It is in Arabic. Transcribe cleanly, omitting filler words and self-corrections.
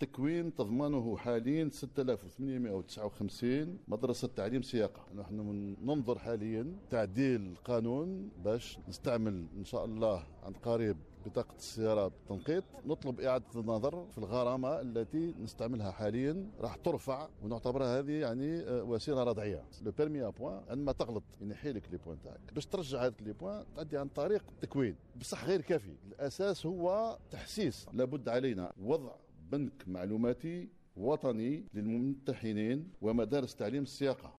التكوين تضمنه حاليا 6859 مدرسة تعليم سياقة. نحن ننظر حاليا تعديل القانون باش نستعمل إن شاء الله عن قريب بطاقة السيارة بالتنقيط. نطلب إعادة النظر في الغرامة التي نستعملها حاليا، راح ترفع ونعتبرها هذه يعني وسيلة ردعية. لو بيرمي بوان عندما تغلط ينحي لك لي بوان تاعك، باش ترجع هذيك لي بوان تأدي عن طريق التكوين، بصح غير كافي. الأساس هو تحسيس. لابد علينا وضع بنك معلوماتي وطني للممتحنين ومدارس تعليم السياقة.